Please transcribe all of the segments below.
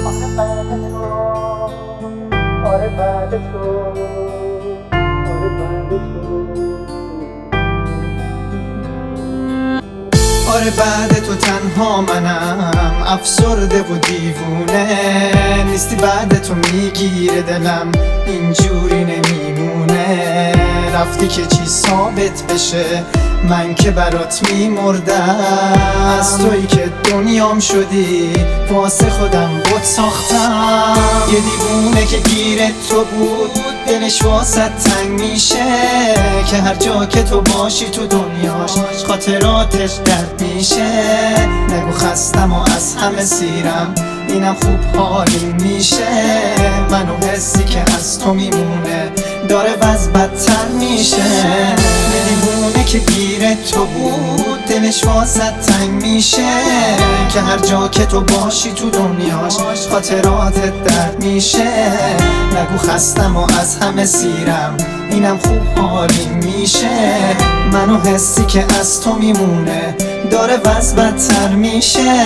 آره بعد تو آره بعد تو تنها منم، افسرده و دیوونه نیستی، بعد تو میگیره دلم اینجوری نمیمونه. رفتی که چی ثابت بشه، من که برات میمردم، از تویی که دنیام شدی واسه خودم بت ساختم. یه دیوونه که گیرت تو بود دلش واسه تنگ میشه، که هر جا که تو باشی تو دنیاش خاطراتش درد میشه. نگو خستم و از همه سیرم، اینم خوب حالی میشه. منو حسی که از تو میمونه داره وضع بدتر میشه. یه دیوونه که گیرت تو بود دلش واسه تنگ میشه، که هر جا که تو باشی تو دنیاش خاطراتت درد میشه. نگو خستم و از همه سیرم، اینم خوب حالی میشه. منو حسی که از تو میمونه داره وضع بدتر میشه.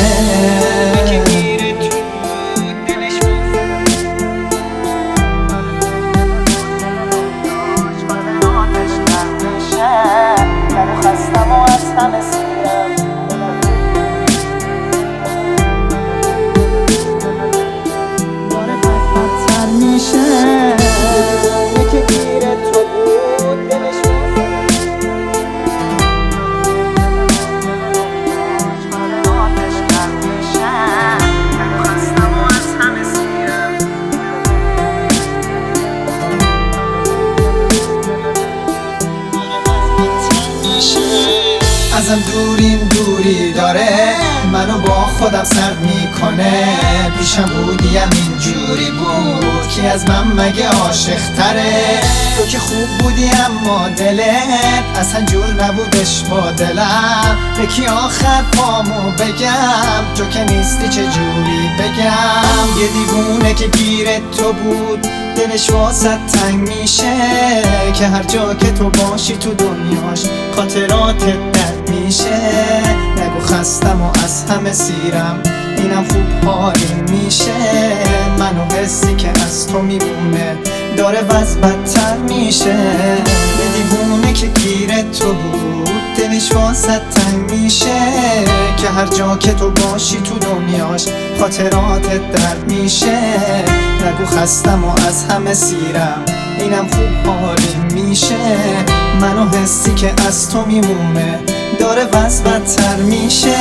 ازم دوری داره، منو با خودم سرد میکنه. پیشم بودیم اینجوری بود که از من مگه عاشق تره. تو که خوب بودی اما دلت اصلا جور نبودش با دلم. یکی آخر پامو بگم تو که نیستی چه جوری بگم. یه دیوونه که گیرت تو بود دلش واسه تنگ میشه، که هر جا که تو باشی تو دنیاش خاطراتت درد میشه. نگو خستم و از همه سیرم، اینم خوب حالی میشه. منو حسی که از تو میمونه داره وضع بدتر میشه. یه دیوونه که گیرت تو بود دلش واسه تنگ میشه، که هر جا که تو باشی تو دنیاش خاطراتت درد میشه. نگو خستم و از همه سیرم، اینم خوب حالی میشه. منو حسی که از تو میمونه داره وضع بدتر میشه.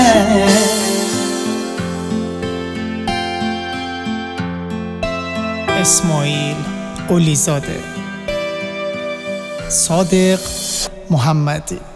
اسماعیل قلی زاده، صادق محمدی.